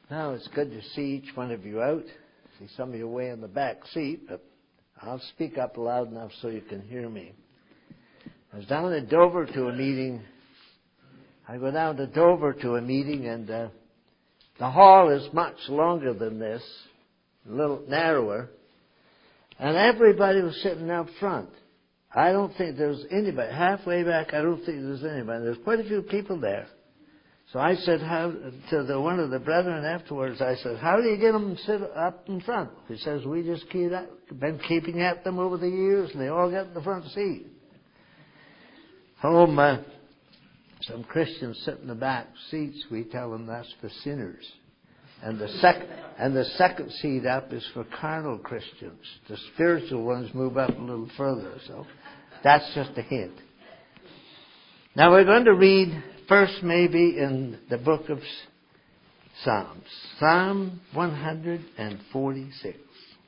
Now, it's good to see each one of you out. See some of you way in the back seat, but I'll speak up loud enough so you can hear me. I was down in Dover to a meeting. I go down to Dover to a meeting, and the hall is much longer than this, a little narrower, and everybody was sitting out front. I don't think there was anybody. Halfway back, I don't think there was anybody. There's quite a few people there. So I said to one of the brethren afterwards, I said, how do you get them to sit up in front? He says, we just been keeping at them over the years, and they all got in the front seat. Home, some Christians sit in the back seats. We tell them that's for sinners. And the second seat up is for carnal Christians. The spiritual ones move up a little further. So that's just a hint. Now we're going to read first maybe in the book of Psalms. Psalm 146.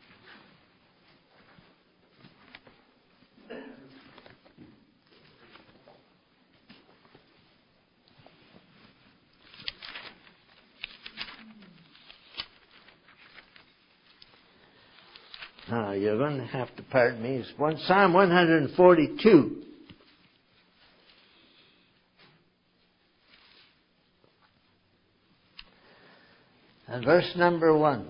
Now, you're going to have to pardon me. It's Psalm 142. And verse number 1.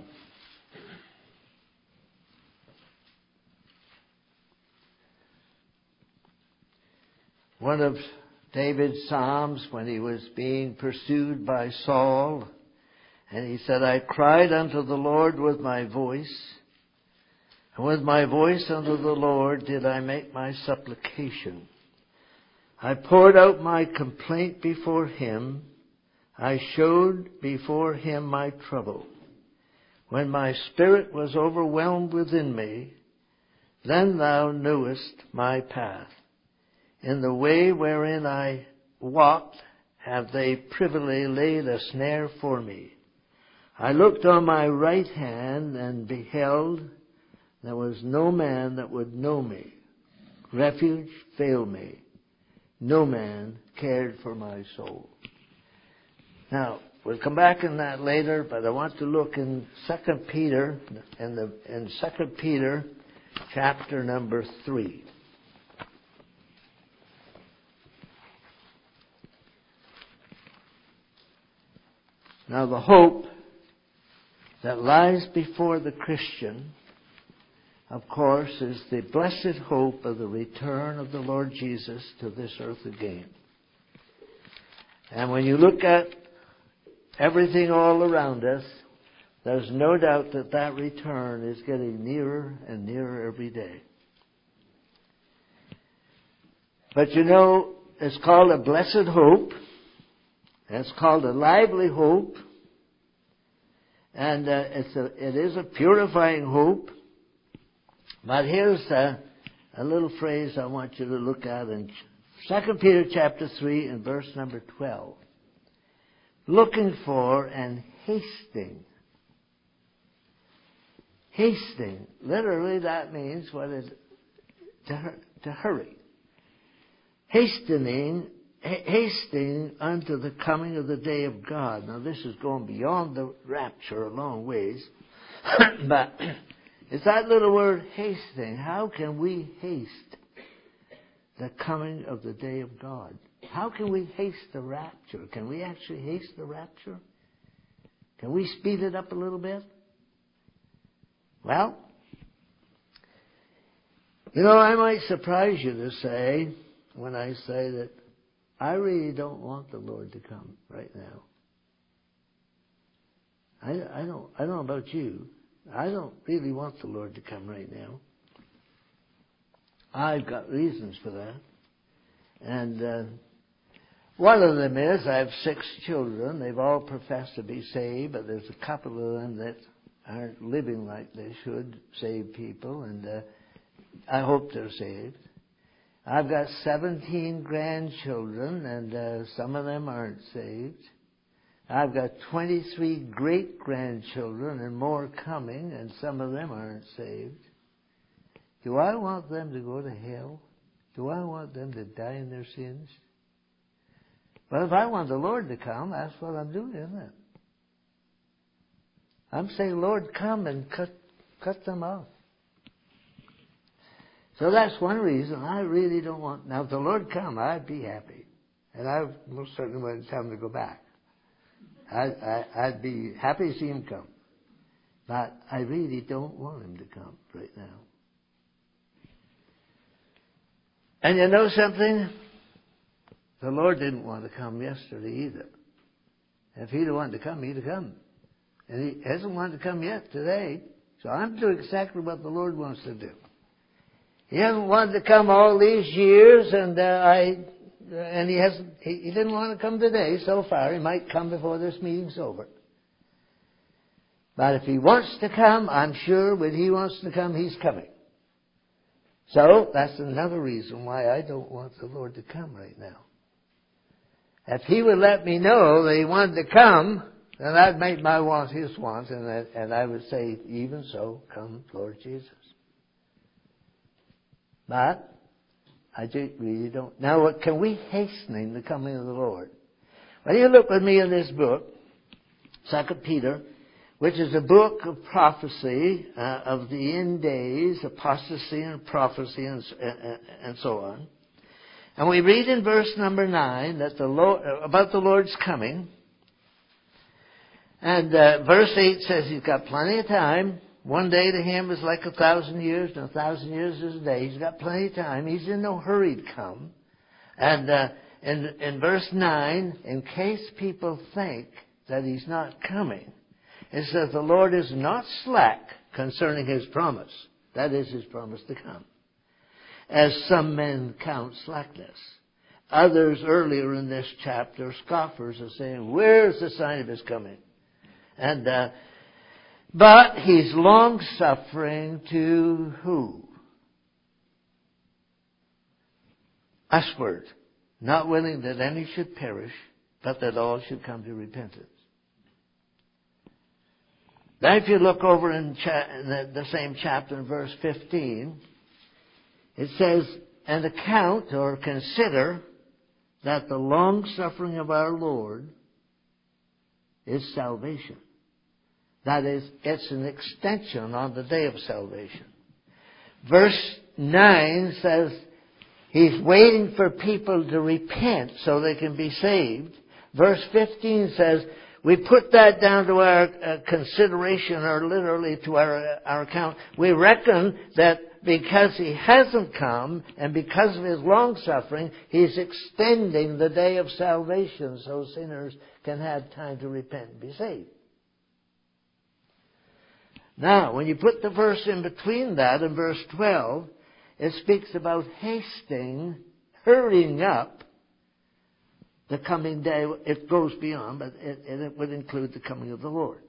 One of David's psalms when he was being pursued by Saul. And he said, I cried unto the Lord with my voice. And with my voice unto the Lord did I make my supplication. I poured out my complaint before him. I showed before him my trouble. When my spirit was overwhelmed within me, then thou knewest my path. In the way wherein I walked have they privily laid a snare for me. I looked on my right hand and beheld, there was no man that would know me. Refuge failed me. No man cared for my soul. Now, we'll come back in that later, but I want to look in 2 Peter, in 2 Peter chapter number 3. Now, the hope that lies before the Christian, of course, is the blessed hope of the return of the Lord Jesus to this earth again. And when you look at everything all around us, there's no doubt that that return is getting nearer and nearer every day. But you know, it's called a blessed hope. It's called a lively hope. And it is a purifying hope. But here's a little phrase I want you to look at in 2 Peter chapter 3 and verse number 12. Looking for and hasting. Hasting. Literally that means what is to hurry. Hasting unto the coming of the day of God. Now this is going beyond the rapture a long ways. But it's that little word hasting. How can we haste the coming of the day of God? How can we haste the rapture? Can we actually haste the rapture? Can we speed it up a little bit? Well, you know, I might surprise you to say, when I say that I really don't want the Lord to come right now. I don't know about you. I don't really want the Lord to come right now. I've got reasons for that. And one of them is I have 6 children. They've all professed to be saved, but there's a couple of them that aren't living like they should, saved people, and I hope they're saved. I've got 17 grandchildren, and some of them aren't saved. I've got 23 great-grandchildren and more coming, and some of them aren't saved. Do I want them to go to hell? Do I want them to die in their sins? Well, if I want the Lord to come, that's what I'm doing, isn't it? I'm saying, Lord, come and cut them off. So that's one reason I really don't want... Now, if the Lord come, I'd be happy. And I most certainly wouldn't tell him to go back. I'd be happy to see him come. But I really don't want him to come right now. And you know something? The Lord didn't want to come yesterday either. If he'd have wanted to come, he'd have come. And he hasn't wanted to come yet today. So I'm doing exactly what the Lord wants to do. He hasn't wanted to come all these years, and he didn't want to come today so far. He might come before this meeting's over. But if he wants to come, I'm sure when he wants to come, he's coming. So that's another reason why I don't want the Lord to come right now. If he would let me know that he wanted to come, then I'd make my want his want, and I would say, even so, come, Lord Jesus. But I really don't. Now, can we hasten the coming of the Lord? Well, you look with me in this book, 2 Peter, which is a book of prophecy of the end days, apostasy and prophecy and so on. And we read in verse number 9 that about the Lord's coming. And verse 8 says he's got plenty of time. One day to him is like 1,000 years, and 1,000 years is a day. He's got plenty of time. He's in no hurry to come. And in verse 9, in case people think that he's not coming, it says the Lord is not slack concerning his promise. That is his promise to come. As some men count slackness. Others earlier in this chapter, scoffers, are saying, where's the sign of his coming? And but he's long-suffering to who? Usward, not willing that any should perish, but that all should come to repentance. Now if you look over in the same chapter in verse 15, it says, and account or consider that the long-suffering of our Lord is salvation. That is, it's an extension on the day of salvation. Verse 9 says he's waiting for people to repent so they can be saved. Verse 15 says we put that down to our consideration, or literally to our account. We reckon that because he hasn't come and because of his long suffering, he's extending the day of salvation so sinners can have time to repent and be saved. Now, when you put the verse in between that and verse 12, it speaks about hastening, hurrying up the coming day. It goes beyond, but it would include the coming of the Lord.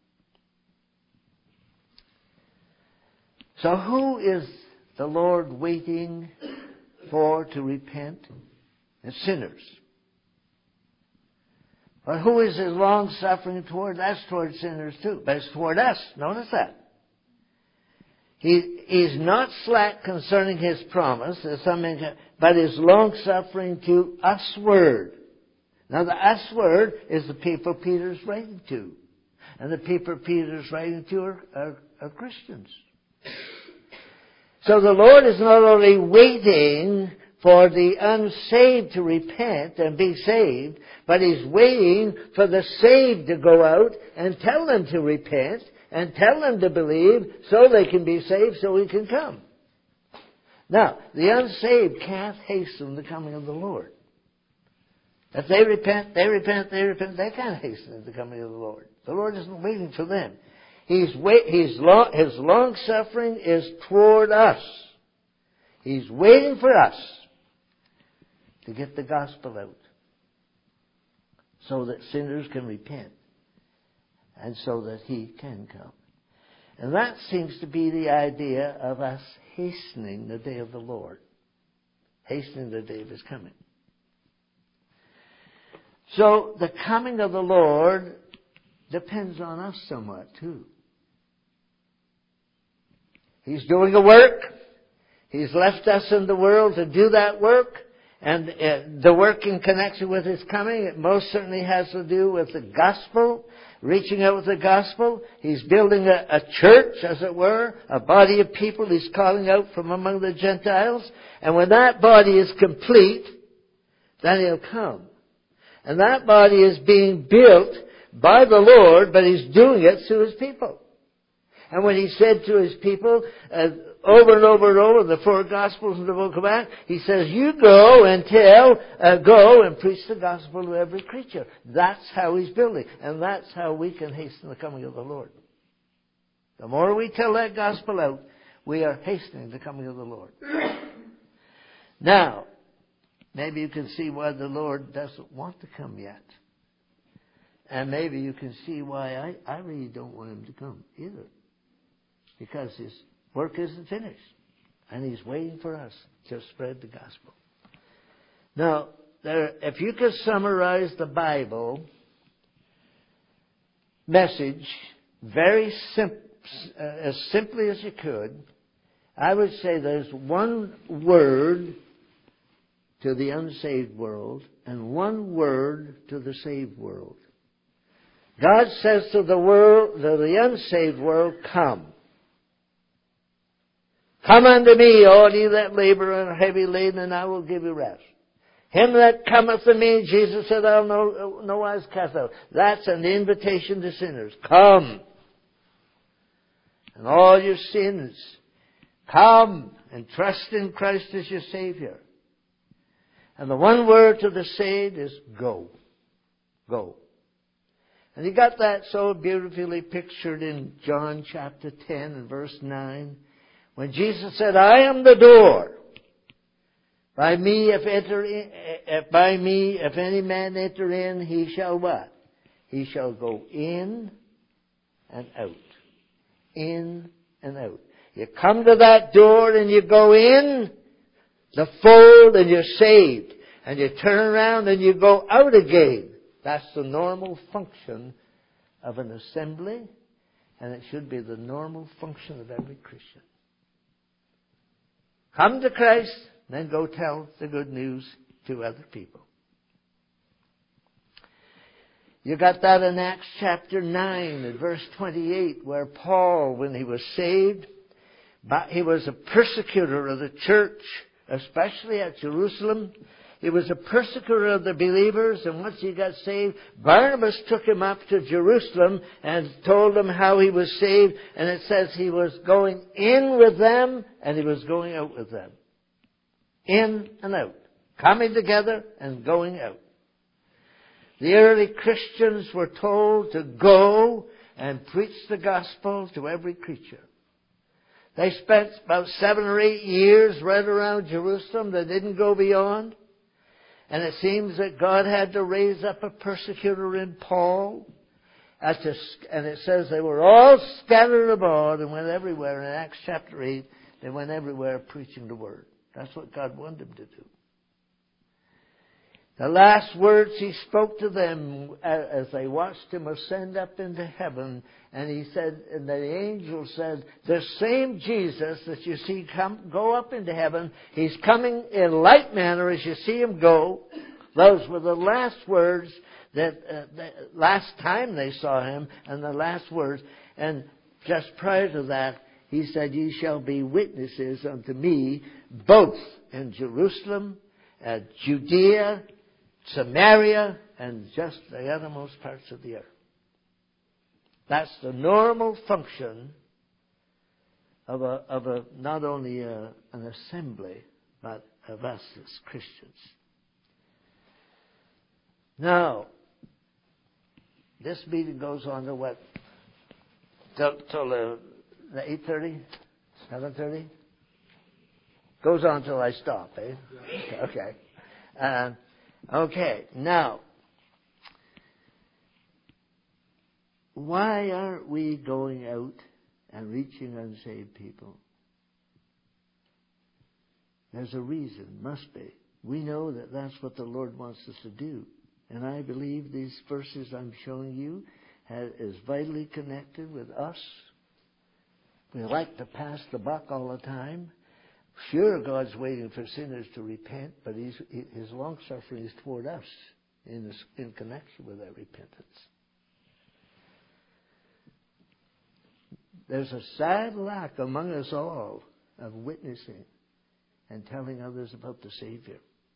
So who is the Lord waiting for to repent? It's sinners. But who is his long suffering toward? That's toward sinners too. But it's toward us. Notice that. He's not slack concerning his promise, but is long suffering to usward. Now the usward is the people Peter's writing to. And the people Peter's writing to are Christians. So the Lord is not only waiting for the unsaved to repent and be saved, but he's waiting for the saved to go out and tell them to repent and tell them to believe so they can be saved so he can come. Now, the unsaved can't hasten the coming of the Lord. If they repent, they can't hasten the coming of the Lord. The Lord isn't waiting for them. His long suffering is toward us. He's waiting for us to get the gospel out so that sinners can repent and so that he can come. And that seems to be the idea of us hastening the day of the Lord, hastening the day of his coming. So the coming of the Lord depends on us somewhat too. He's doing a work. He's left us in the world to do that work. And the work in connection with His coming, it most certainly has to do with the gospel, reaching out with the gospel. He's building a church, as it were, a body of people He's calling out from among the Gentiles. And when that body is complete, then He'll come. And that body is being built by the Lord, but He's doing it through His people. And when He said to His people, over and over and over in the four Gospels and the book of Acts, He says, you go and go and preach the gospel to every creature. That's how He's building. And that's how we can hasten the coming of the Lord. The more we tell that gospel out, we are hastening the coming of the Lord. Now, maybe you can see why the Lord doesn't want to come yet. And maybe you can see why I really don't want Him to come either. Because His work isn't finished. And He's waiting for us to spread the gospel. Now, if you could summarize the Bible message as simply as you could, I would say there's one word to the unsaved world and one word to the saved world. God says to the unsaved world, come. Come unto me, all ye that labor and are heavy laden, and I will give you rest. Him that cometh to me, Jesus said, I'll no wise cast out. That's an invitation to sinners. Come. And all your sins, come and trust in Christ as your Savior. And the one word to the saved is go. Go. And you got that so beautifully pictured in John chapter 10 and verse 9. When Jesus said, I am the door. By me, if any man enter in, he shall what? He shall go in and out. In and out. You come to that door and you go in the fold and you're saved. And you turn around and you go out again. That's the normal function of an assembly. And it should be the normal function of every Christian. Come to Christ, then go tell the good news to other people. You got that in Acts chapter 9 and verse 28, where Paul, when he was saved, he was a persecutor of the church, especially at Jerusalem. He was a persecutor of the believers, and once he got saved, Barnabas took him up to Jerusalem and told them how he was saved, and it says he was going in with them and he was going out with them. In and out. Coming together and going out. The early Christians were told to go and preach the gospel to every creature. They spent about 7 or 8 years right around Jerusalem. They didn't go beyond. And it seems that God had to raise up a persecutor in Paul. And it says they were all scattered abroad and went everywhere. In Acts chapter 8, they went everywhere preaching the word. That's what God wanted them to do. The last words He spoke to them as they watched Him ascend up into heaven, and He said, and the angel said, the same Jesus that you see go up into heaven, He's coming in like manner as you see Him go. Those were the last words that last time they saw Him, and the last words. And just prior to that, He said, ye shall be witnesses unto me, both in Jerusalem, Judea, Samaria, and just the uttermost parts of the earth. That's the normal function of not only an assembly, but of us as Christians. Now, this meeting goes on to what? Till 8:30? 7:30? Goes on till I stop, eh? Yeah. Okay. Okay, now, why aren't we going out and reaching unsaved people? There's a reason, must be. We know that that's what the Lord wants us to do. And I believe these verses I'm showing you is vitally connected with us. We like to pass the buck all the time. Sure, God's waiting for sinners to repent, but His long-suffering is toward us in connection with that repentance. There's a sad lack among us all of witnessing and telling others about the Savior.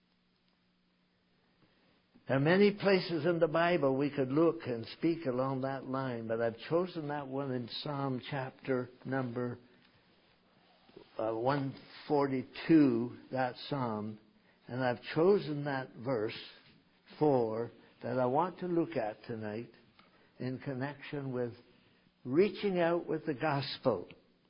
There are many places in the Bible we could look and speak along that line, but I've chosen that one in Psalm chapter number 142, that psalm, and I've chosen that verse 4 that I want to look at tonight in connection with reaching out with the gospel.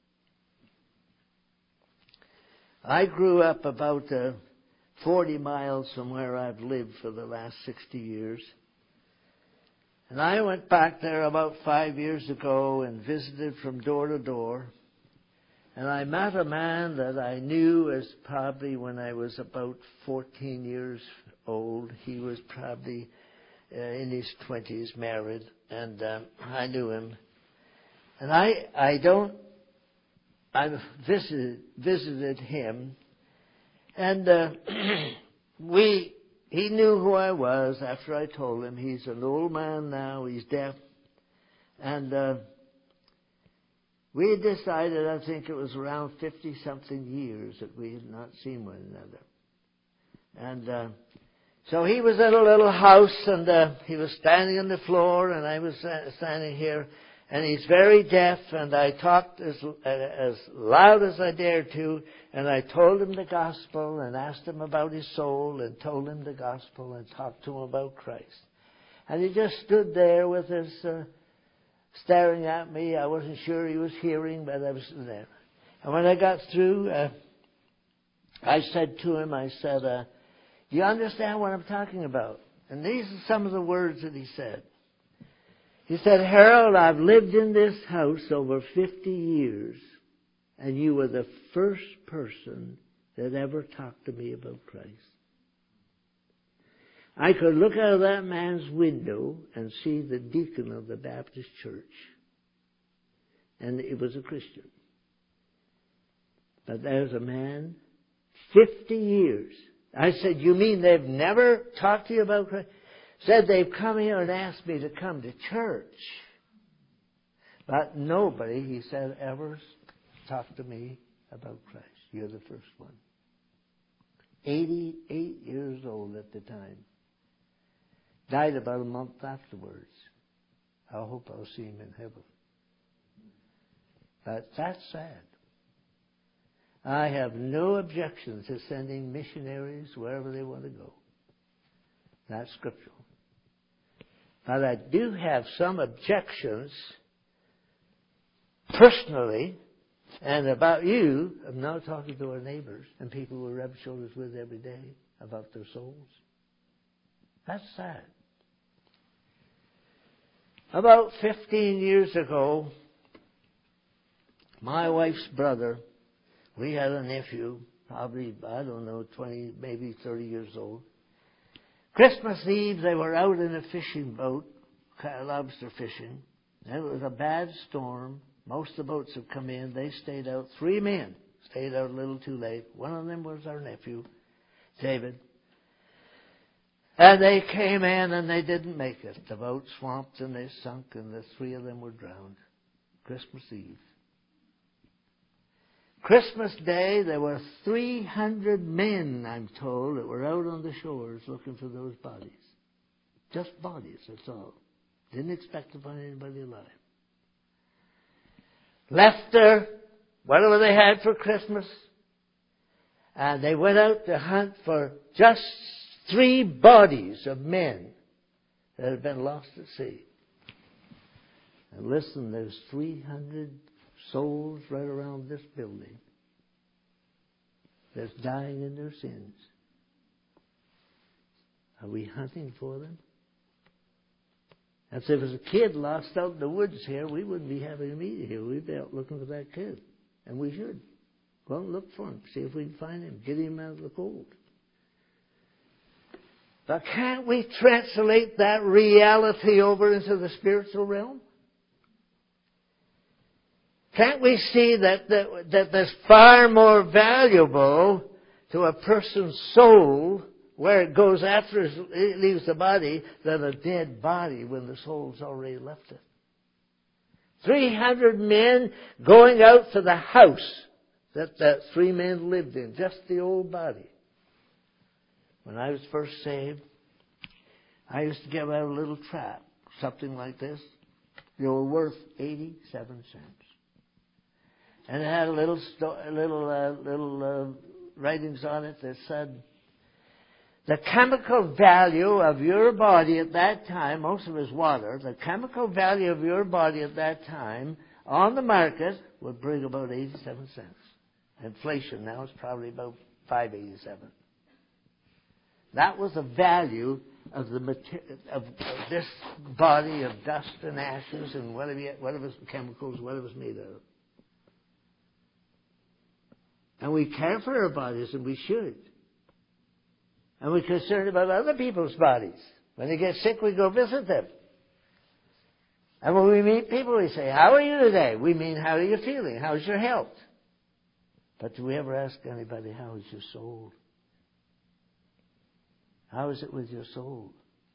I grew up about 40 miles from where I've lived for the last 60 years. And I went back there about 5 years ago and visited from door to door. And I met a man that I knew as probably when I was about 14 years old. He was probably in his 20s, married, and I knew him. And I visited him, and he knew who I was after I told him. He's an old man now, he's deaf, and we decided, I think it was around 50-something years that we had not seen one another. And so he was in a little house, and he was standing on the floor, and I was standing here. And he's very deaf, and I talked as loud as I dared to, and I told him the gospel, and asked him about his soul, and told him the gospel, and talked to him about Christ. And he just stood there with his staring at me. I wasn't sure he was hearing, but I was there. And when I got through, I said to him, do you understand what I'm talking about? And these are some of the words that he said. He said, Harold, I've lived in this house over 50 years, and you were the first person that ever talked to me about Christ. I could look out of that man's window and see the deacon of the Baptist church, and it was a Christian. But there's a man, 50 years. I said, you mean they've never talked to you about Christ? Said they've come here and asked me to come to church. But nobody, he said, ever talked to me about Christ. You're the first one. 88 years old at the time. Died about a month afterwards. I hope I'll see him in heaven. But that's sad. I have no objection to sending missionaries wherever they want to go. That's scriptural. But I do have some objections personally, and about you, I'm now talking to our neighbors and people we rub shoulders with every day about their souls. That's sad. About 15 years ago, my wife's brother, we had a nephew, probably, 20, maybe 30 years old. Christmas Eve, they were out in a fishing boat, lobster fishing. And it was a bad storm. Most of the boats had come in. They stayed out. 3 men stayed out a little too late. One of them was our nephew, David. And they came in and they didn't make it. The boat swamped and they sunk, and the 3 of them were drowned. Christmas Eve. Christmas Day, there were 300 men, I'm told, that were out on the shores looking for those bodies. Just bodies, that's all. Didn't expect to find anybody alive. Left their whatever they had for Christmas, and they went out to hunt for just 3 bodies of men that had been lost at sea. And listen, there's 300 souls right around this building that's dying in their sins. Are we hunting for them? And so if there's a kid lost out in the woods here, we wouldn't be having a meeting here. We'd be out looking for that kid. And we should. Go and look for him. See if we can find him. Get him out of the cold. But can't we translate that reality over into the spiritual realm? Can't we see that there's far more valuable to a person's soul where it goes after it leaves the body than a dead body when the soul's already left it? 300 men going out to the house that 3 men lived in, just the old body. When I was first saved, I used to give out a little trap, something like this. They were worth 87 cents. And it had little writings on it that said, the chemical value of your body at that time, most of it was water, the chemical value of your body at that time on the market would bring about 87 cents. Inflation now is probably about $5.87. That was the value of of this body of dust and ashes and whatever chemicals, whatever it's made of. And we care for our bodies, and we should. And we're concerned about other people's bodies. When they get sick, we go visit them. And when we meet people, we say, how are you today? We mean, how are you feeling? How's your health? But do we ever ask anybody, how is your soul? How is it with your soul?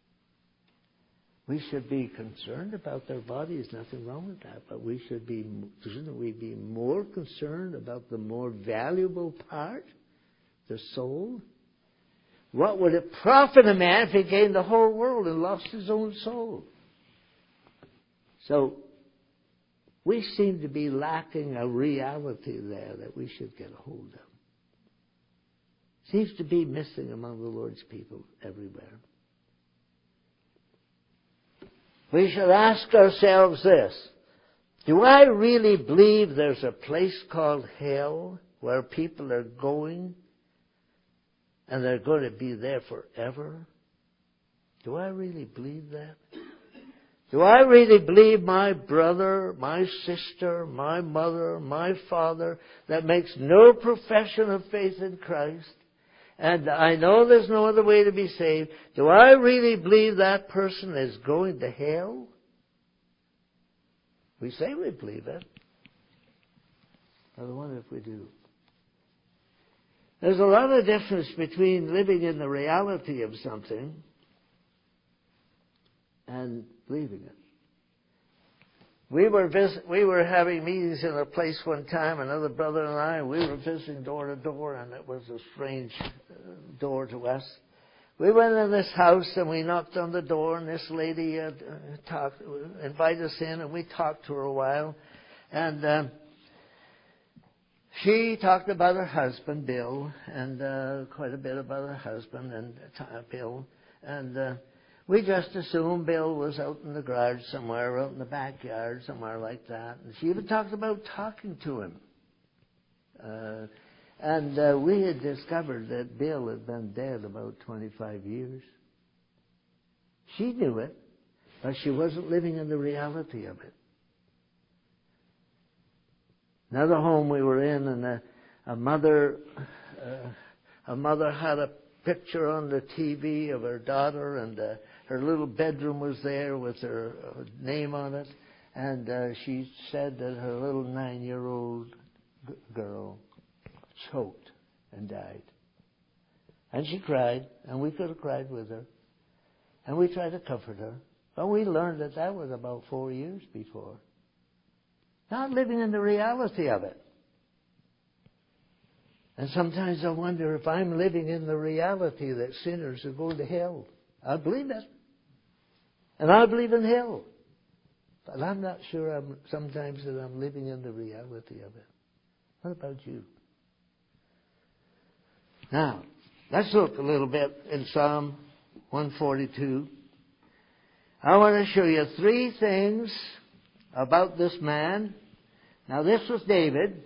We should be concerned about their bodies. Nothing wrong with that. But shouldn't we be more concerned about the more valuable part, the soul? What would it profit a man if he gained the whole world and lost his own soul? So, we seem to be lacking a reality there that we should get a hold of. Seems to be missing among the Lord's people everywhere. We should ask ourselves this: do I really believe there's a place called hell where people are going and they're going to be there forever? Do I really believe that? Do I really believe my brother, my sister, my mother, my father that makes no profession of faith in Christ, and I know there's no other way to be saved, do I really believe that person is going to hell? We say we believe it. I wonder if we do. There's a lot of difference between living in the reality of something and believing it. We were having meetings in a place one time, another brother and I, we were visiting door to door, and it was a strange door to us. We went in this house and we knocked on the door, and this lady invited us in, and we talked to her a while. And she talked about her husband, Bill, and quite a bit about her husband and Bill. And we just assumed Bill was out in the garage somewhere, out in the backyard, somewhere like that. And she even talked about talking to him. And we had discovered that Bill had been dead about 25 years. She knew it, but she wasn't living in the reality of it. Another home we were in, and a mother had a picture on the TV of her daughter, and her little bedroom was there with her name on it, and she said that her little 9-year-old girl choked and died. And she cried, and we could have cried with her, and we tried to comfort her, but we learned that was about 4 years before. Not living in the reality of it. And sometimes I wonder if I'm living in the reality that sinners are going to hell. I believe it. And I believe in hell. But I'm not sure sometimes that I'm living in the reality of it. What about you? Now, let's look a little bit in Psalm 142. I want to show you 3 things about this man. Now, this was David.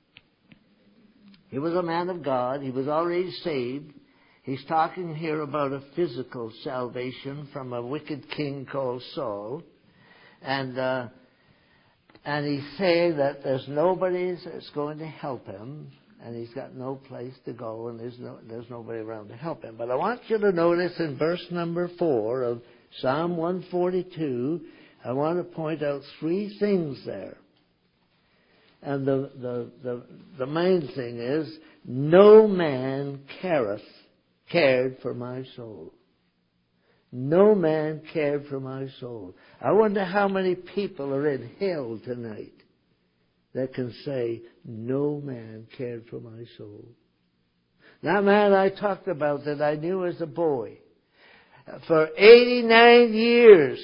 He was a man of God. He was already saved. He's talking here about a physical salvation from a wicked king called Saul. And he's saying that there's nobody that's going to help him, and he's got no place to go, and there's nobody around to help him. But I want you to notice in verse number 4 of Psalm 142, I want to point out 3 things there. And the main thing is, no man cared for my soul. No man cared for my soul. I wonder how many people are in hell tonight that can say, no man cared for my soul. That man I talked about that I knew as a boy, for 89 years,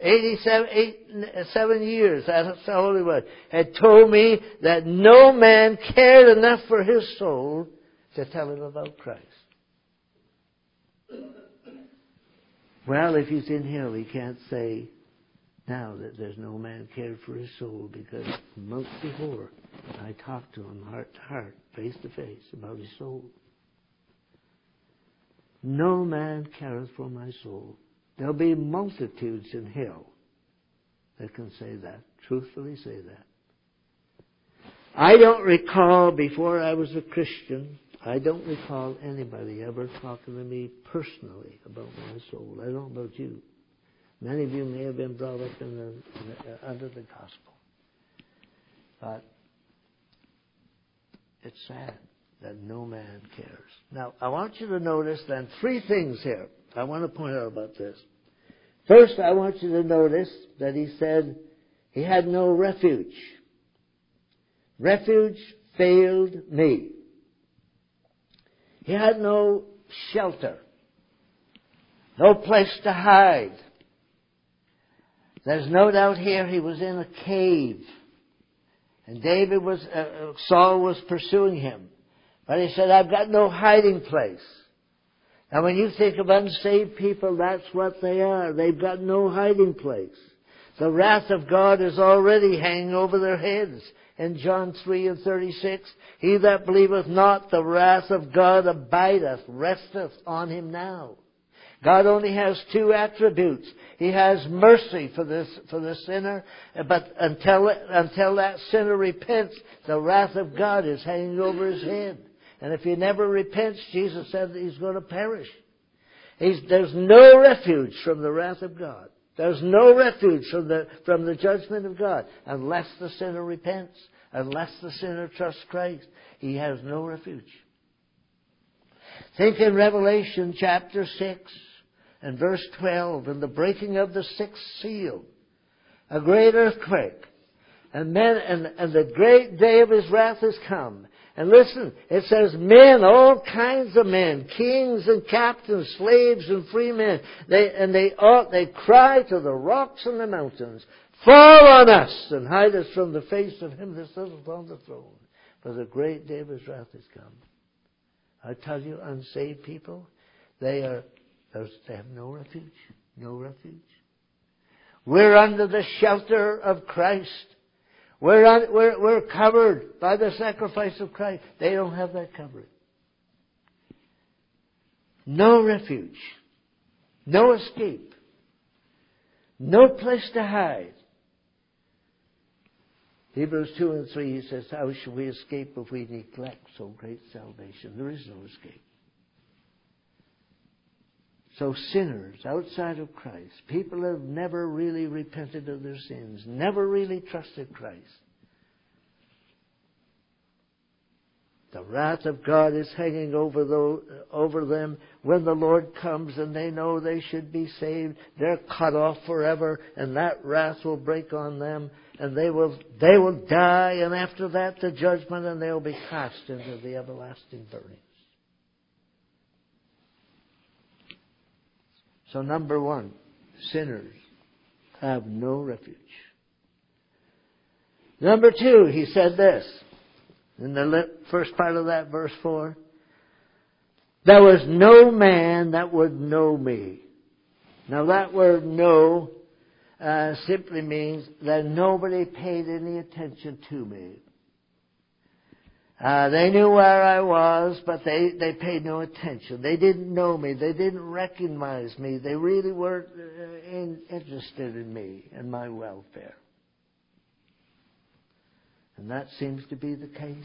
7 years, that's how old he was, had told me that no man cared enough for his soul to tell him about Christ. Well, if he's in hell, he can't say now that there's no man cared for his soul, because months before I talked to him heart to heart, face to face, about his soul. No man careth for my soul. There'll be multitudes in hell that can say that, truthfully say that. I don't recall, before I was a Christian, I don't recall anybody ever talking to me personally about my soul. I don't know about you. Many of you may have been brought up under the gospel. But it's sad that no man cares. Now, I want you to notice then 3 things here I want to point out about this. First, I want you to notice that he said he had no refuge. Refuge failed me. He had no shelter. No place to hide. There's no doubt here he was in a cave. And Saul was pursuing him. But he said, I've got no hiding place. Now when you think of unsaved people, that's what they are. They've got no hiding place. The wrath of God is already hanging over their heads. In John 3:36, he that believeth not, the wrath of God abideth, resteth on him now. God only has 2 attributes. He has mercy for the sinner, but until that sinner repents, the wrath of God is hanging over his head. And if he never repents, Jesus said that he's going to perish. There's no refuge from the wrath of God. There's no refuge from the judgment of God unless the sinner repents, unless the sinner trusts Christ. He has no refuge. Think in Revelation chapter 6 and verse 12, and the breaking of the 6th seal, a great earthquake, and the great day of his wrath has come. And listen, it says men, all kinds of men, kings and captains, slaves and free men, they cry to the rocks and the mountains, fall on us and hide us from the face of him that sitteth on the throne, for the great day of his wrath has come. I tell you, unsaved people, they have no refuge, no refuge. We're under the shelter of Christ. We're covered by the sacrifice of Christ. They don't have that covering. No refuge. No escape. No place to hide. Hebrews 2 and 3, he says, how shall we escape if we neglect so great salvation? There is no escape. So sinners outside of Christ, people who have never really repented of their sins, never really trusted Christ. The wrath of God is hanging over them when the Lord comes, and they know they should be saved. They're cut off forever, and that wrath will break on them, and they will die, and after that the judgment, and they'll be cast into the everlasting burnings. So number 1, sinners have no refuge. Number 2, he said this, in the first part of that verse 4, there was no man that would know me. Now that word know simply means that nobody paid any attention to me. They knew where I was, but they paid no attention. They didn't know me. They didn't recognize me. They really weren't interested in me and my welfare. And that seems to be the case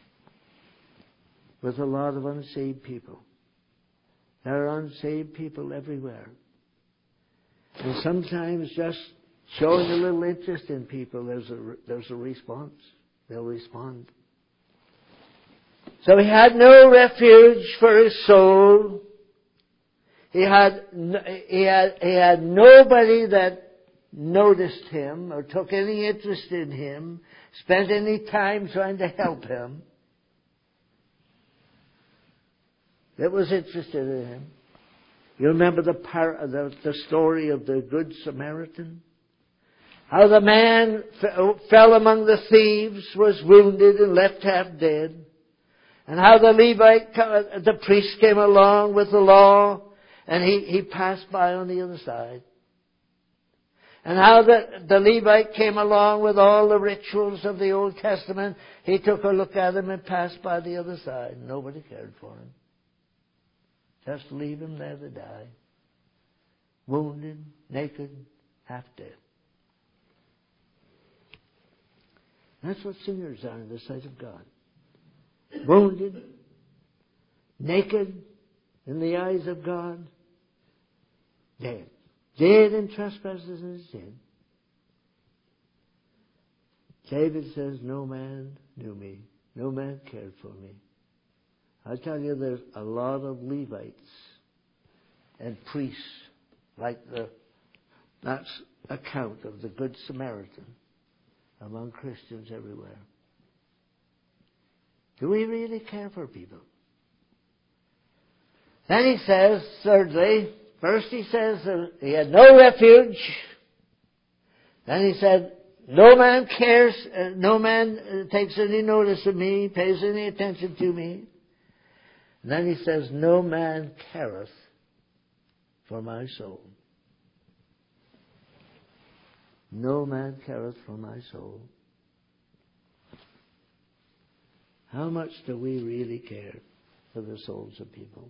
with a lot of unsaved people. There are unsaved people everywhere. And sometimes just showing a little interest in people, there's a response. they'll respond. So he had no refuge for his soul. He had nobody that noticed him or took any interest in him, spent any time trying to help him, that was interested in him. You remember the story of the Good Samaritan? How the man fell among the thieves, was wounded and left half dead. And how the Levite, the priest came along with the law, and he passed by on the other side. And how the Levite came along with all the rituals of the Old Testament. He took a look at him and passed by the other side. Nobody cared for him. Just leave him there to die. Wounded, naked, half dead. That's what sinners are in the sight of God. Wounded, naked in the eyes of God, dead. Dead in trespasses and sin. David says, no man knew me. No man cared for me. I tell you, there's a lot of Levites and priests like that's account of the Good Samaritan among Christians everywhere. Do we really care for people? Then he says, thirdly, first he says that he had no refuge. Then he said, no man cares, no man takes any notice of me, pays any attention to me. And then he says, no man careth for my soul. No man careth for my soul. How much do we really care for the souls of people?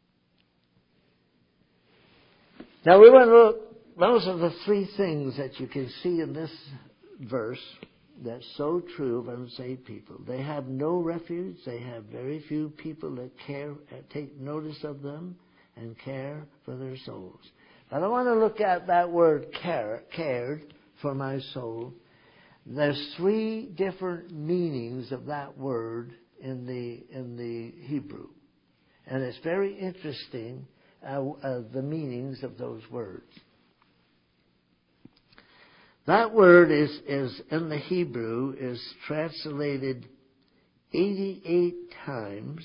Now we want to look, those are the three things that you can see in this verse that's so true of unsaved people. They have no refuge. They have very few people that care, take notice of them and care for their souls. But I want to look at that word cared for my soul. There's three different meanings of that word in the Hebrew. And it's very interesting the meanings of those words. That word is in the Hebrew is translated 88 times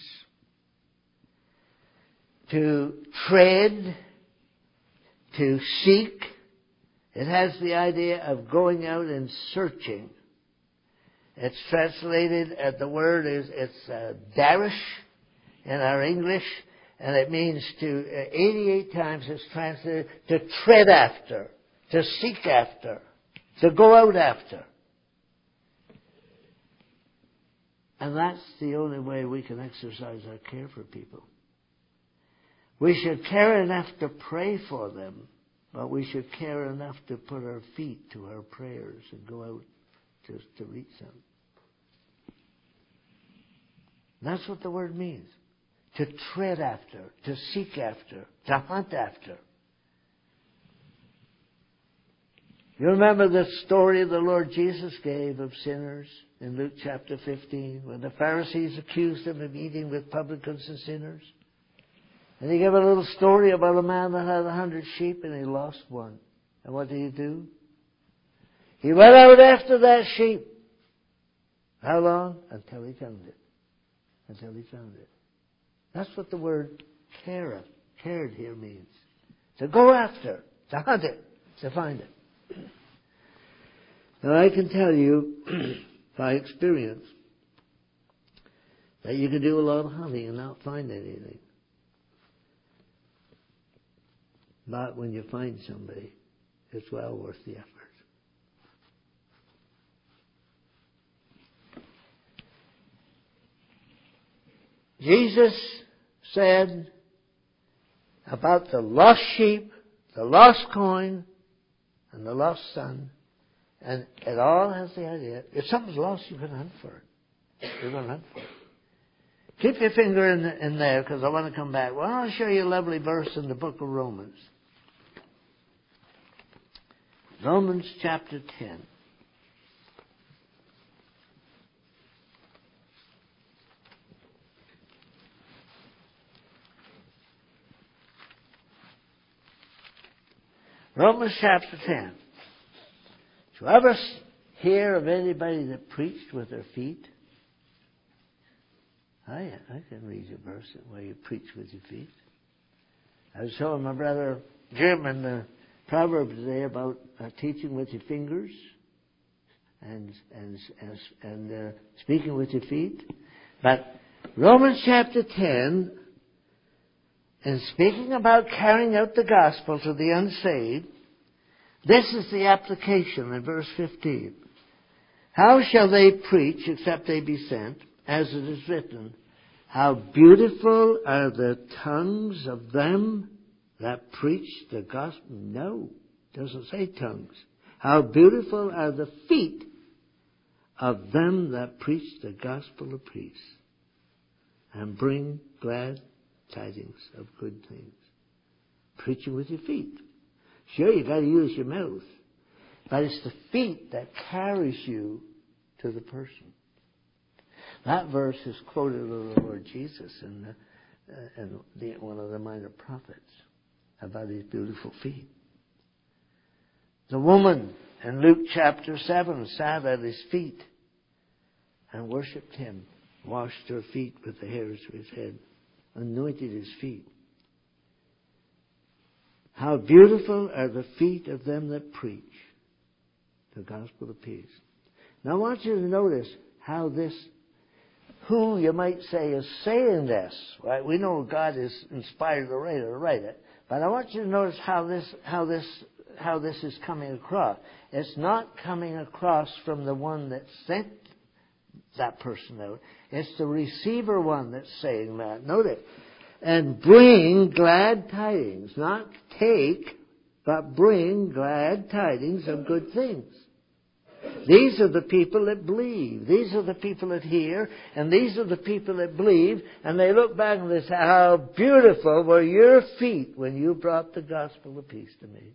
to tread, to seek. It has the idea of going out and searching. It's translated, the word it's darish in our English, and it means 88 times it's translated to tread after, to seek after, to go out after. And that's the only way we can exercise our care for people. We should care enough to pray for them, but we should care enough to put our feet to our prayers and go out to reach them. That's what the word means. To tread after, to seek after, to hunt after. You remember the story the Lord Jesus gave of sinners in Luke chapter 15, when the Pharisees accused him of eating with publicans and sinners? And he gave a little story about a man that had 100 sheep and he lost one. And what did he do? He went out after that sheep. How long? Until he found it. Until he found it. That's what the word cared here means. To go after, to hunt it, to find it. Now I can tell you by experience that you can do a lot of hunting and not find anything. But when you find somebody, it's well worth the effort. Jesus said about the lost sheep, the lost coin, and the lost son, and it all has the idea, if something's lost, you're going to hunt for it. You're going to hunt for it. Keep your finger in there, because I want to come back. Well, I'll show you a lovely verse in the book of Romans. Romans chapter 10. Romans chapter 10. Did you ever hear of anybody that preached with their feet? I can read you a verse where you preach with your feet. I was showing my brother Jim in the Proverbs today about teaching with your fingers and speaking with your feet. But Romans chapter 10, in speaking about carrying out the gospel to the unsaved, this is the application in verse 15. How shall they preach except they be sent? As it is written, how beautiful are the tongues of them that preach the gospel. No, it doesn't say tongues. How beautiful are the feet of them that preach the gospel of peace and bring glad tidings of good things. Preaching with your feet. Sure, you've got to use your mouth, but it's the feet that carries you to the person. That verse is quoted of the Lord Jesus in one of the minor prophets about his beautiful feet. The woman in Luke chapter 7 sat at his feet and worshipped him, washed her feet with the hairs of his head, anointed his feet. How beautiful are the feet of them that preach the gospel of peace. Now I want you to notice how this, who you might say is saying this, right? We know God is inspired the writer to write it, but I want you to notice how this is coming across. It's not coming across from the one that sent that person out. It's the receiver one that's saying that. Note it. And bring glad tidings. Not take, but bring glad tidings of good things. These are the people that believe. These are the people that hear. And these are the people that believe. And they look back and they say, how beautiful were your feet when you brought the gospel of peace to me.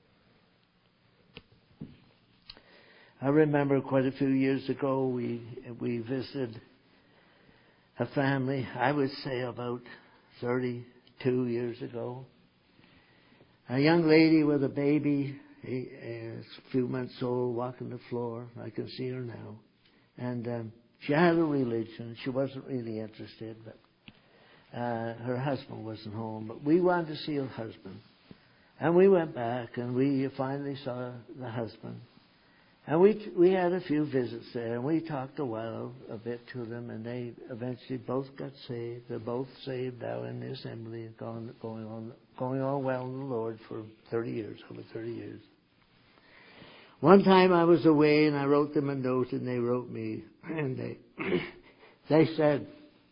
I remember quite a few years ago we visited a family, I would say about 32 years ago. A young lady with a baby, a few months old, walking the floor. I can see her now. And she had a religion. She wasn't really interested, but her husband wasn't home. But we wanted to see her husband. And we went back and we finally saw the husband. And we had a few visits there, and we talked a bit to them, and they eventually both got saved. They're both saved now in the assembly and going on well in the Lord for over 30 years. One time I was away, and I wrote them a note, and they wrote me, and they said,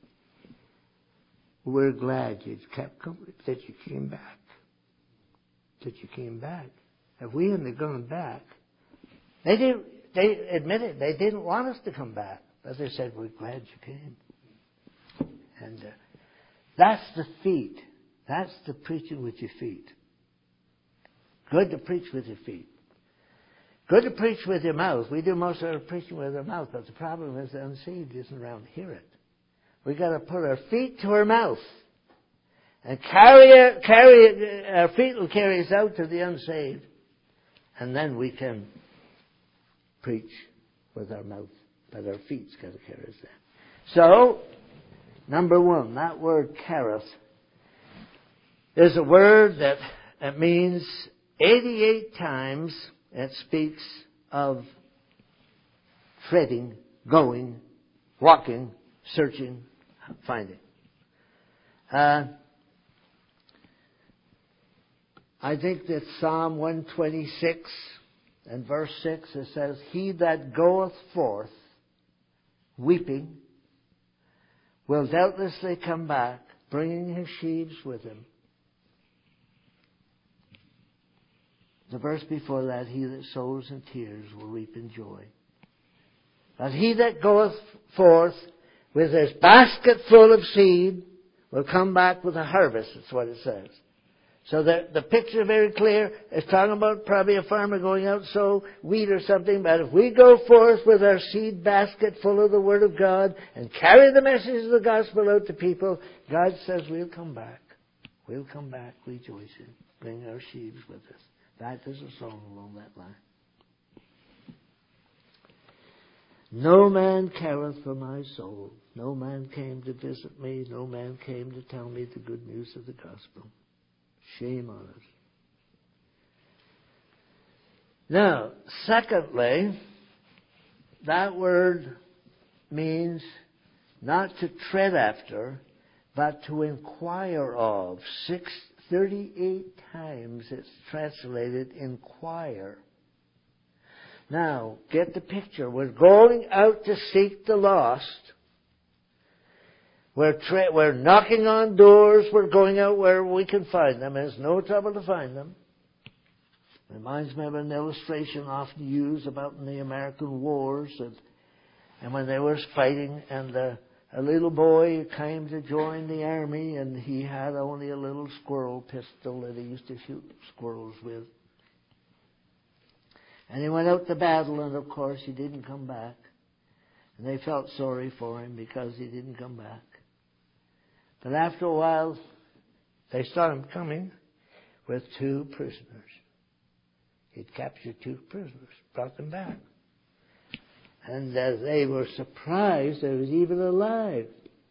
"We're glad you kept coming, that you came back. If we hadn't gone back." They admitted they didn't want us to come back. But they said, we're glad you came. And that's the feet. That's the preaching with your feet. Good to preach with your feet. Good to preach with your mouth. We do most of our preaching with our mouth, but the problem is the unsaved isn't around to hear it. We've got to put our feet to our mouth. And our feet will carry us out to the unsaved. And then we can preach with our mouth, but our feet's got to carry us there. So, number one, that word careth is a word that means 88 times it speaks of treading, going, walking, searching, finding. I think that Psalm 126 and verse 6, it says, he that goeth forth weeping will doubtlessly come back, bringing his sheaves with him. The verse before that, he that sows in tears will reap in joy. But he that goeth forth with his basket full of seed will come back with a harvest, that's what it says. So the picture very clear. It's talking about probably a farmer going out to sow wheat or something. But if we go forth with our seed basket full of the Word of God and carry the message of the gospel out to people, God says we'll come back. We'll come back rejoicing, bring our sheaves with us. In fact, there's a song along that line. No man careth for my soul. No man came to visit me. No man came to tell me the good news of the gospel. Shame on us. Now, secondly, that word means not to tread after, but to inquire of. 38 times it's translated inquire. Now, get the picture. We're going out to seek the lost. We're knocking on doors. We're going out where we can find them. It's no trouble to find them. Reminds me of an illustration often used about in the American wars, and when they were fighting, and a little boy came to join the army, and he had only a little squirrel pistol that he used to shoot squirrels with. And he went out to battle, and of course he didn't come back. And they felt sorry for him because he didn't come back. But after a while, they saw him coming with 2 prisoners. He'd captured 2 prisoners, brought them back. And they were surprised that he was even alive.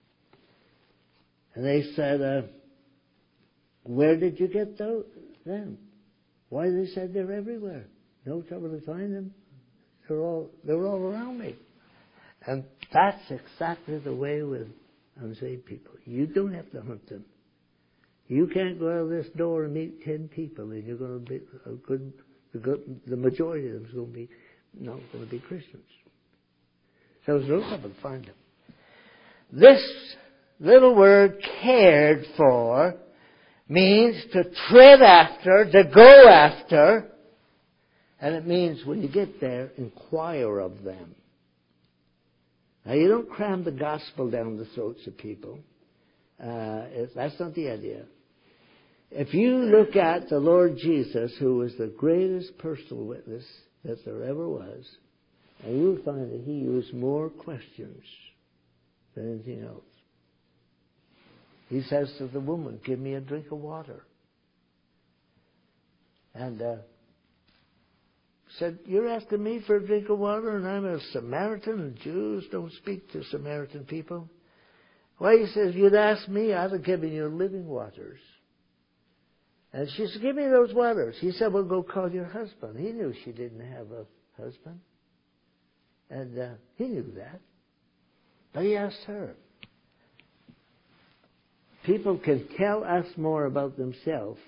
And they said, where did you get them? Why, they said they're everywhere. No trouble to find them. They're all around me. And that's exactly the way with unsaved people. You don't have to hunt them. You can't go out of this door and meet 10 people, and you're going to be the majority of them is going to be not going to be Christians. So there's no trouble to find them. This little word, cared for, means to tread after, to go after. And it means when you get there, inquire of them. Now, you don't cram the gospel down the throats of people. That's not the idea. If you look at the Lord Jesus, who was the greatest personal witness that there ever was, and you'll find that he used more questions than anything else. He says to the woman, give me a drink of water. And said, you're asking me for a drink of water, and I'm a Samaritan, and Jews don't speak to Samaritan people. Why, he says, you'd ask me, I'd have given you living waters. And she said, give me those waters. He said, well, go call your husband. He knew she didn't have a husband. And he knew that. But he asked her. People can tell us more about themselves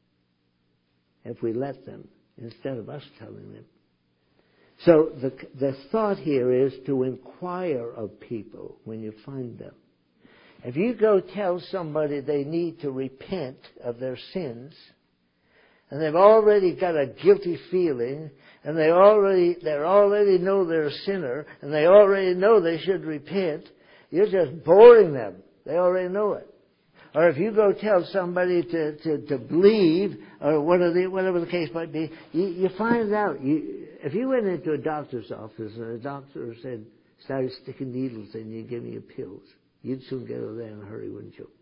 if we let them, instead of us telling them. So the thought here is to inquire of people when you find them. If you go tell somebody they need to repent of their sins, and they've already got a guilty feeling, and they already know they're a sinner, and they already know they should repent, you're just boring them. They already know it. Or if you go tell somebody to believe, or whatever the case might be, you find out. If you went into a doctor's office and a doctor started sticking needles in you, give me your pills, you'd soon get over there in a hurry, wouldn't you?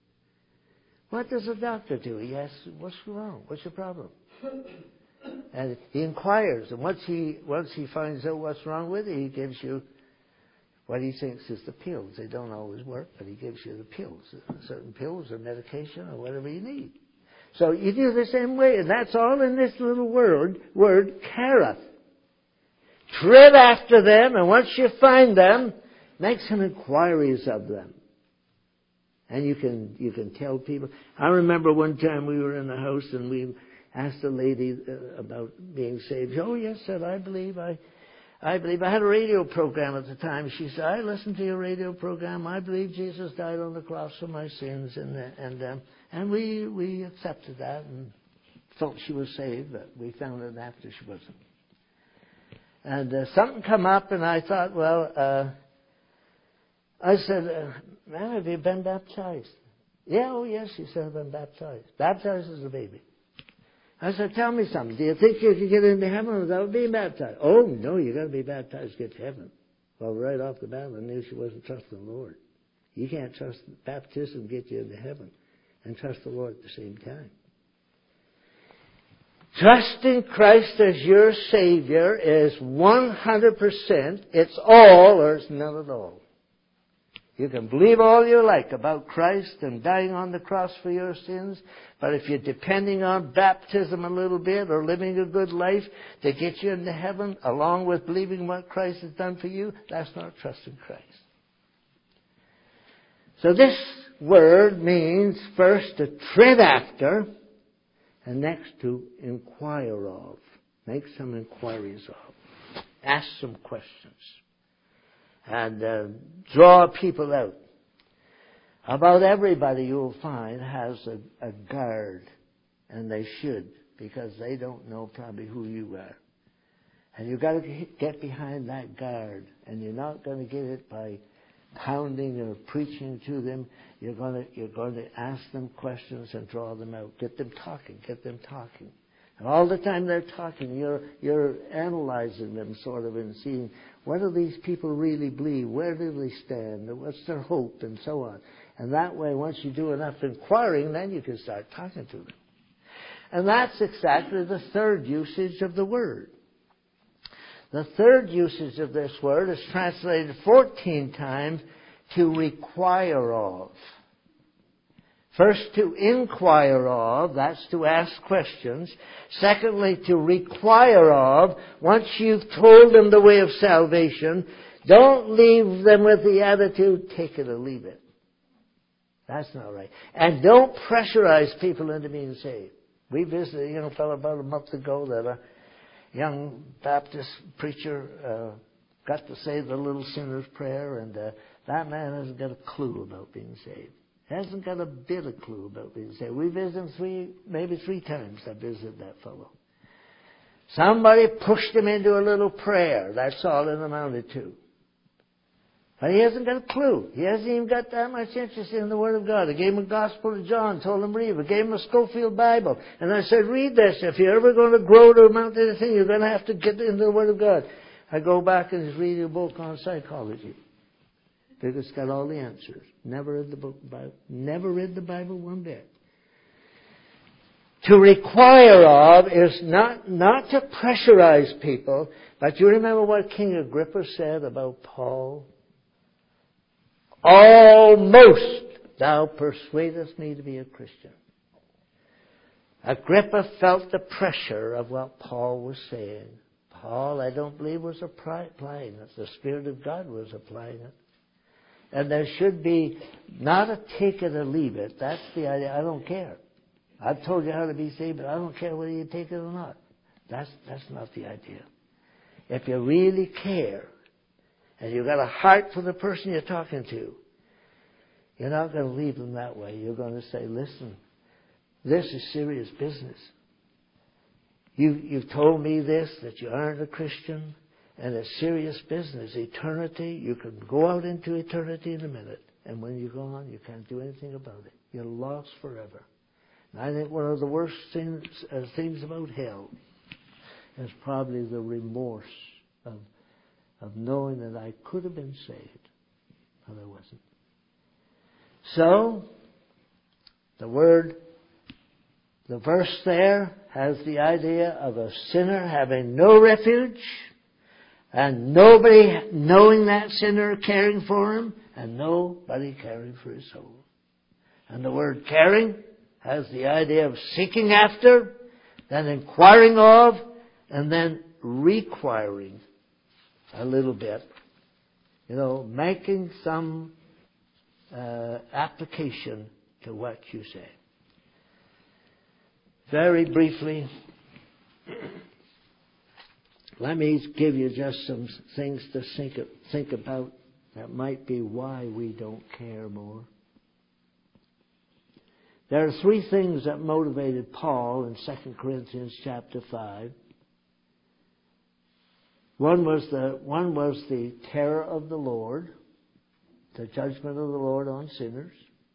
What does a doctor do? He asks, what's wrong? What's your problem? And he inquires, and once he finds out what's wrong with it, he gives you what he thinks is the pills. They don't always work, but he gives you the pills, certain pills or medication or whatever you need. So you do the same way, and that's all in this little word careth. Tread after them, and once you find them, make some inquiries of them. And you can tell people. I remember one time we were in a house and we asked a lady about being saved. Oh, yes, said, I believe. I had a radio program at the time. She said, I listened to your radio program. I believe Jesus died on the cross for my sins. And we accepted that and thought she was saved, but we found out after she wasn't. And something come up, and I thought, well, I said, ma'am, have you been baptized? Yeah, oh yes, she said, I've been baptized. Baptized as a baby. I said, tell me something. Do you think you can get into heaven without being baptized? Oh, no, you got to be baptized to get to heaven. Well, right off the bat, I knew she wasn't trusting the Lord. You can't trust baptism to get you into heaven and trust the Lord at the same time. Trusting Christ as your Savior is 100%. It's all or it's none at all. You can believe all you like about Christ and dying on the cross for your sins, but if you're depending on baptism a little bit or living a good life to get you into heaven, along with believing what Christ has done for you, that's not trusting Christ. So this word means first to tread after, and next to inquire of. Make some inquiries of. Ask some questions. And draw people out. About everybody you'll find has a guard, and they should, because they don't know probably who you are. And you've got to get behind that guard, and you're not going to get it by pounding or preaching to them. You're going to ask them questions and draw them out. Get them talking. And all the time they're talking, you're analyzing them sort of and seeing what do these people really believe, where do they stand, what's their hope, and so on. And that way, once you do enough inquiring, then you can start talking to them. And that's exactly the third usage of the word. The third usage of this word is translated 14 times, to require of. First, to inquire of, that's to ask questions. Secondly, to require of, once you've told them the way of salvation, don't leave them with the attitude, take it or leave it. That's not right. And don't pressurize people into being saved. We visited a young fellow about a month ago that a young Baptist preacher got to say the little sinner's prayer, and that man hasn't got a clue about being saved. Hasn't got a bit of clue about being saved. We visited him maybe three times. I visited that fellow. Somebody pushed him into a little prayer. That's all it amounted to. But he hasn't got a clue. He hasn't even got that much interest in the Word of God. I gave him a Gospel of John, told him read it. I gave him a Schofield Bible. And I said, read this. If you're ever going to grow to amount to anything, you're going to have to get into the Word of God. I go back and he's reading a book on psychology. Because it's got all the answers. Never read the Bible. Never read the Bible one bit. To require of is not to pressurize people, but you remember what King Agrippa said about Paul? Almost thou persuadest me to be a Christian. Agrippa felt the pressure of what Paul was saying. Paul, I don't believe, was applying it. The Spirit of God was applying it. And there should be not a take it or leave it. That's the idea. I don't care. I've told you how to be saved, but I don't care whether you take it or not. That's not the idea. If you really care, and you've got a heart for the person you're talking to, you're not going to leave them that way. You're going to say, listen, this is serious business. You've told me this, that you aren't a Christian, and it's serious business. Eternity, you can go out into eternity in a minute, and when you're gone, you can't do anything about it. You're lost forever. And I think one of the worst things about hell is probably the remorse of knowing that I could have been saved, but I wasn't. So, the verse there has the idea of a sinner having no refuge, and nobody knowing that sinner, caring for him, and nobody caring for his soul. And the word caring has the idea of seeking after, then inquiring of, and then requiring a little bit. Making some application to what you say. Very briefly, let me give you just some things to think about that might be why we don't care more. There are three things that motivated Paul in 2 Corinthians chapter 5. One was the terror of the Lord, the judgment of the Lord on sinners.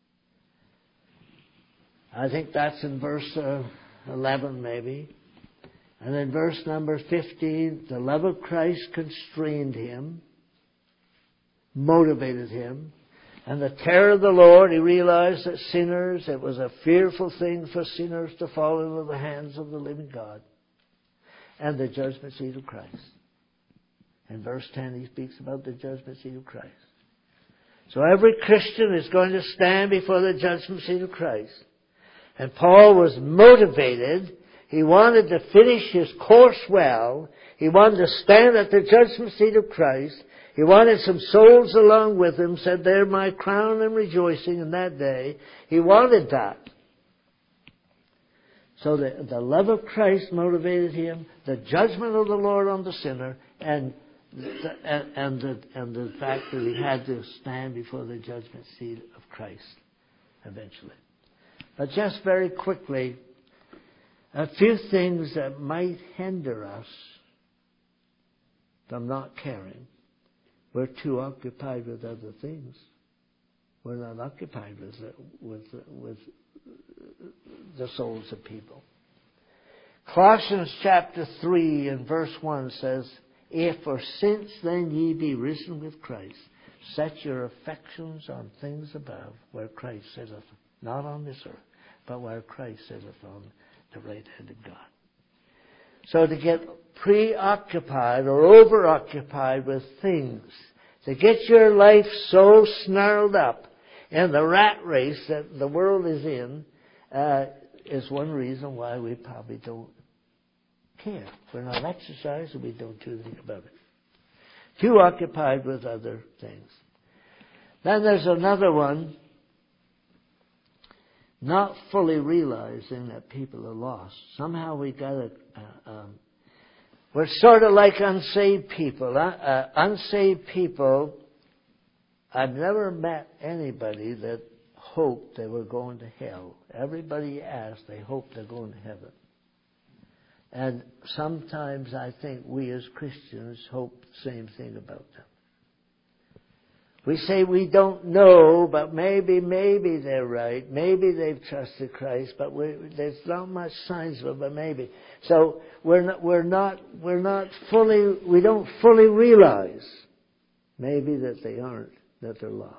I think that's in verse 11 maybe. And in verse number 15, the love of Christ constrained him, motivated him. And the terror of the Lord, he realized that it was a fearful thing for sinners to fall into the hands of the living God. and the judgment seat of Christ. In verse 10, he speaks about the judgment seat of Christ. So every Christian is going to stand before the judgment seat of Christ. And Paul was motivated. He wanted to finish his course well. He wanted to stand at the judgment seat of Christ. He wanted some souls along with him, said, "They're my crown and rejoicing in that day." He wanted that. So the love of Christ motivated him, the judgment of the Lord on the sinner, and the fact that he had to stand before the judgment seat of Christ eventually. But just very quickly, a few things that might hinder us from not caring. We're too occupied with other things. We're not occupied with the souls of people. Colossians chapter 3 and verse 1 says, "If or since then ye be risen with Christ, set your affections on things above, where Christ sitteth, not on this earth, but where Christ sitteth on the right hand of God." So to get preoccupied or overoccupied with things, to get your life so snarled up in the rat race that the world is in, is one reason why we probably don't care. We're not exercised and we don't do anything about it. Too occupied with other things. Then there's another one, not fully realizing that people are lost. Somehow we got we're sort of like unsaved people. Unsaved people, I've never met anybody that hoped they were going to hell. Everybody asked, they hope they're going to heaven. And sometimes I think we as Christians hope the same thing about them. We say we don't know, but maybe they're right. Maybe they've trusted Christ, but there's not much signs of it, but maybe. So we don't fully realize maybe that they aren't, that they're lost.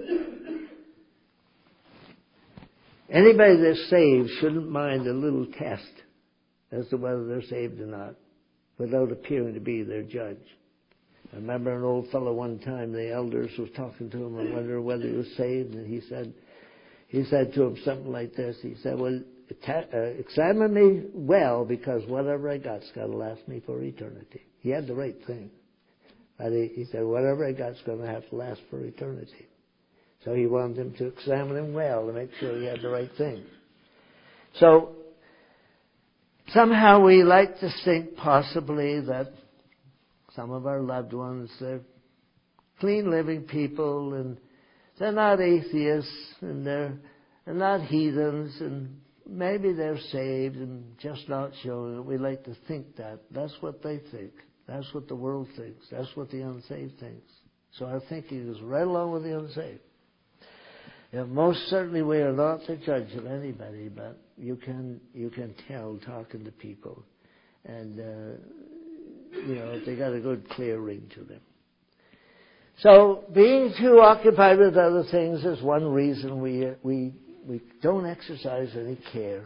Anybody that's saved shouldn't mind a little test as to whether they're saved or not, without appearing to be their judge. I remember an old fellow one time, the elders was talking to him and wondering whether he was saved, and he said to him something like this. He said, "Well, examine me well, because whatever I got's got to last me for eternity." He had the right thing. But he said, whatever I got's going to have to last for eternity. So he wanted him to examine him well to make sure he had the right thing. So somehow we like to think possibly that some of our loved ones, they're clean living people, and they're not atheists, and they're not heathens, and maybe they're saved and just not showing it. We like to think that. That's what they think. That's what the world thinks. That's what the unsaved thinks. So our thinking is right along with the unsaved. Most certainly we are not the judge of anybody, but you can tell talking to people, and they got a good clear ring to them. So being too occupied with other things is one reason we don't exercise any care,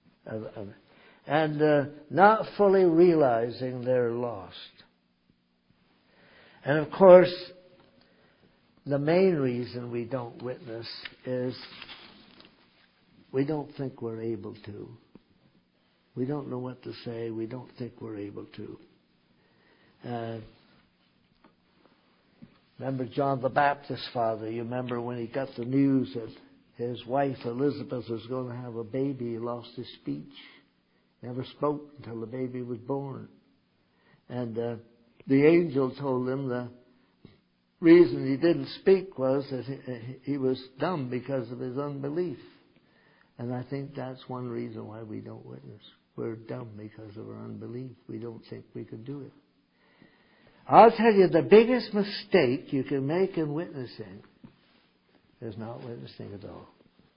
and not fully realizing they're lost. And of course, the main reason we don't witness is we don't think we're able to. We don't know what to say. We don't think we're able to. Remember John the Baptist's father. You remember when he got the news that his wife Elizabeth was going to have a baby. He lost his speech. Never spoke until the baby was born. And the angel told him the reason he didn't speak was that he was dumb because of his unbelief. And I think that's one reason why we don't witness. We're dumb because of our unbelief. We don't think we could do it. I'll tell you, the biggest mistake you can make in witnessing is not witnessing at all.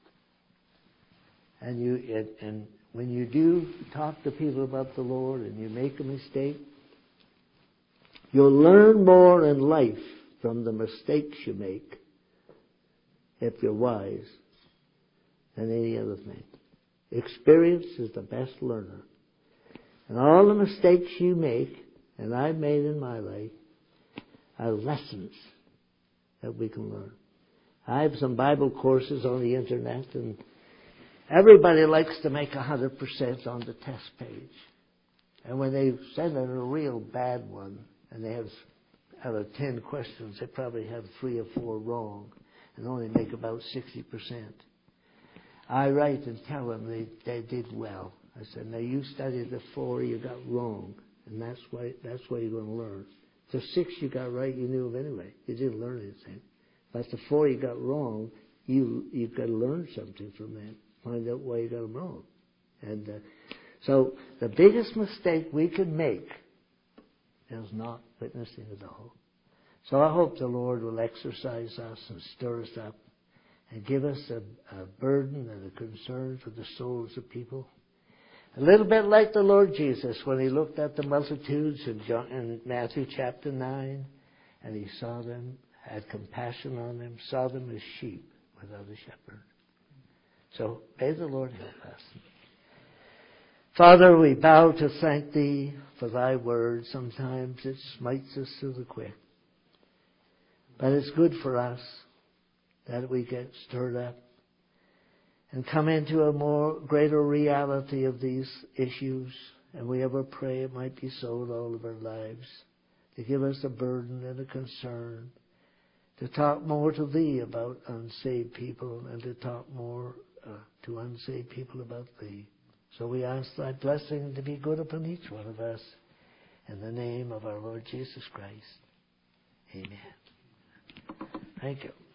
And when you do talk to people about the Lord and you make a mistake, you'll learn more in life from the mistakes you make, if you're wise, than any other thing. Experience is the best learner. And all the mistakes you make, and I've made in my life, are lessons that we can learn. I have some Bible courses on the internet, and everybody likes to make 100% on the test page. And when they send in a real bad one, and they have, out of 10 questions, they probably have 3 or 4 wrong, and only make about 60%. I write and tell them they did well. I said, now you studied the 4 you got wrong, and that's why you're going to learn. The 6 you got right, you knew them anyway. You didn't learn anything. But the 4 you got wrong, you've got to learn something from that. Find out why you got them wrong. And so the biggest mistake we can make is not witnessing at all. So I hope the Lord will exercise us and stir us up and give us a burden and a concern for the souls of people. A little bit like the Lord Jesus when he looked at the multitudes in Matthew chapter 9, and he saw them, had compassion on them, saw them as sheep without a shepherd. So may the Lord help us. Father, we bow to thank Thee for Thy word. Sometimes it smites us to the quick. But it's good for us that we get stirred up and come into a greater reality of these issues. And we ever pray it might be so in all of our lives, to give us a burden and a concern, to talk more to Thee about unsaved people and to talk more to unsaved people about Thee. So we ask Thy blessing to be good upon each one of us. In the name of our Lord Jesus Christ. Amen. Thank you.